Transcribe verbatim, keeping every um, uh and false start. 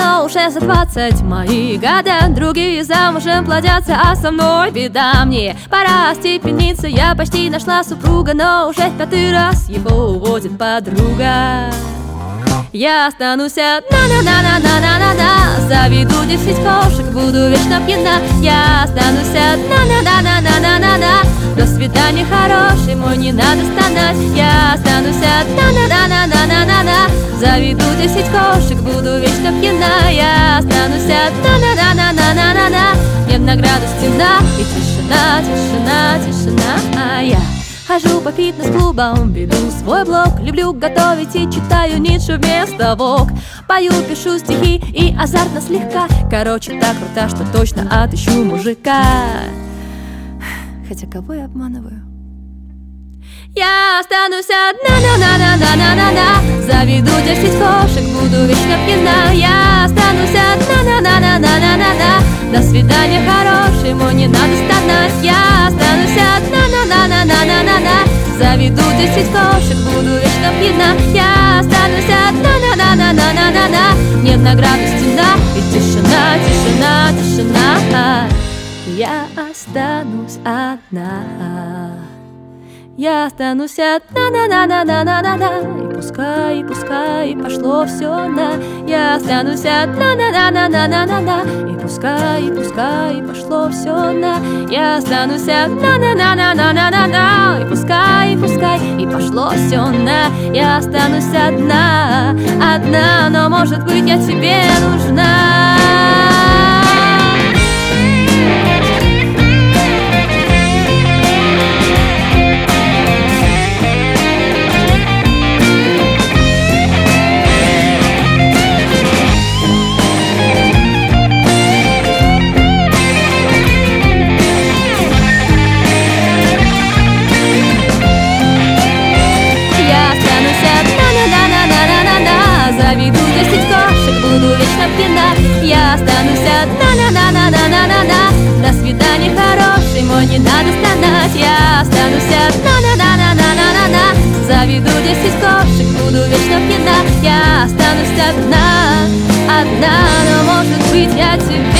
но уже за двадцать мои года. Другие замужем плодятся, а со мной беда. Мне пора остепениться, я почти нашла супруга, но уже в пятый раз его уводит подруга. Я останусь одна, на-на-на-на-на-на-на. Заведу десять кошек, буду вечно пьяна. Я останусь одна, на-на-на-на-на-на-на. До свидания, хороший мой, не надо стонать. Я останусь одна, на-на-на-на-на-на-на. Заведу десять кошек, буду вечно пьяна. Я останусь одна, на-на-на-на-на-на-на. Мне в награду стена и тишина, тишина, тишина. А я хожу по фитнес-клубам, веду свой блог. Люблю готовить и читаю Ницше вместо Вог. Пою, пишу стихи и азартно слегка. Короче, так круто, что точно отыщу мужика. Хотя кого я обманываю? Я останусь одна, на-на-на-на-на-на-на. Заведу десять кошек, буду вечно пьяна. Я останусь одна, на-на-на-на-на-на-на. До свидания, хороший мой, не надо стонать. Я останусь одна, на-на-на-на-на-на-на. Заведу десять кошек, буду вечно пьяна. Я останусь одна, на-на-на-на-на-на-на. Мне в награду стена и тишина, тишина, тишина. Я останусь одна. Я останусь одна, на-на-на-на-на-на-на. И пускай, и пускай, и пошло все на. Я останусь одна, на-на-на-на-на-на-на. И пускай, и пускай, и пошло все на. Я останусь одна, на-на-на-на-на-на-на. И пускай, и пускай, и пошло все на. Я останусь одна, одна, но может быть я тебе нужна. Заведу десять кошек, буду вечно пьяна. Я останусь одна, на-на-на-на-на-на-на. До свидания, хороший мой, не надо стонать. Я останусь одна, на-на-на-на-на-на-на. Заведу десять кошек, буду вечно пьяна. Я останусь одна, одна, но может быть я тебе